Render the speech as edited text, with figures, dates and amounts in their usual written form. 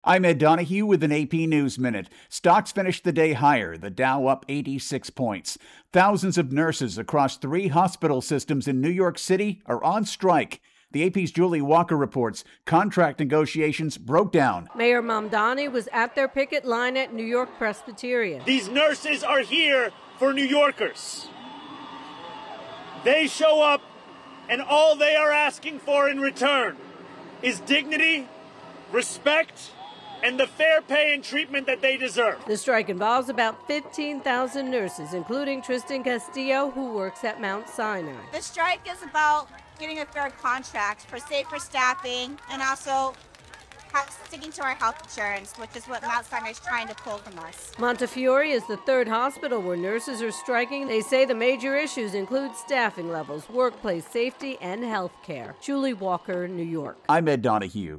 I'm Ed Donahue with an AP News Minute. Stocks finished the day higher, the Dow up 86 points. Thousands of nurses across 3 hospital systems in New York City are on strike. The AP's Julie Walker reports contract negotiations broke down. Mayor Mamdani was at their picket line at New York Presbyterian. These nurses are here for New Yorkers. They show up, and all they are asking for in return is dignity, respect, and the fair pay and treatment that they deserve. The strike involves about 15,000 nurses, including Tristan Castillo, who works at Mount Sinai. The strike is about getting a fair contract for safer staffing and also sticking to our health insurance, which is what Mount Sinai is trying to pull from us. Montefiore is the 3rd hospital where nurses are striking. They say the major issues include staffing levels, workplace safety, and health care. Julie Walker, New York. I'm Ed Donahue.